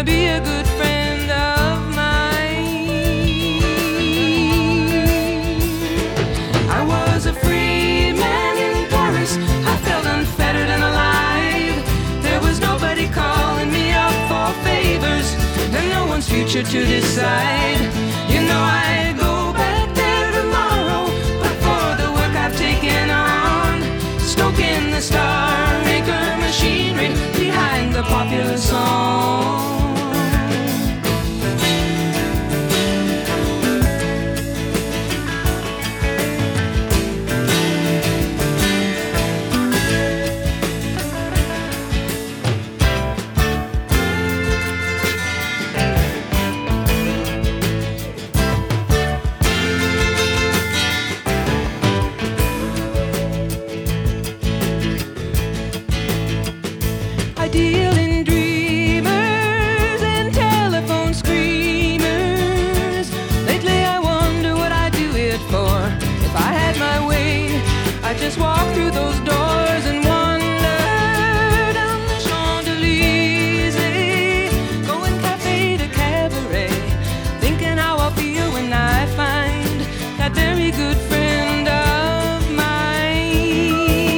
gonna be a good friend of mine. I was a free man in Paris. I felt unfettered and alive. There was nobody calling me up for favors, and no one's future to decide. You know I go back there tomorrow, but for the work I've taken on, stoking the Star Maker machinery behind the popular song. I deal in dreamers and telephone screamers. Lately I wonder what I'd do it for. If I had my way, I'd just walk through those doors and wander down the Champs-Élysées, going cafe to cabaret, thinking how I'll feel when I find that very good friend of mine.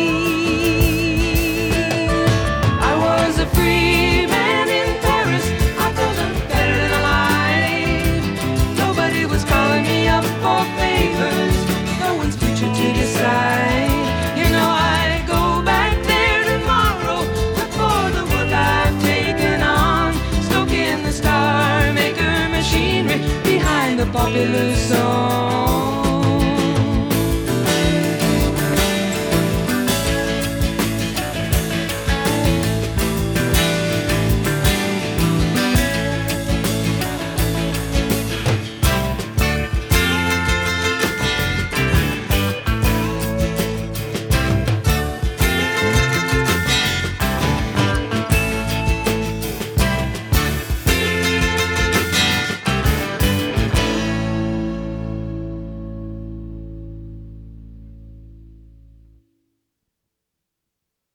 I was a free man in Paris. I felt unfettered and alive. Nobody was calling me up for favors. No one's future to decide. You know I go back there tomorrow, but for the work I've taken on, stoking the Star Maker machinery behind the popular song.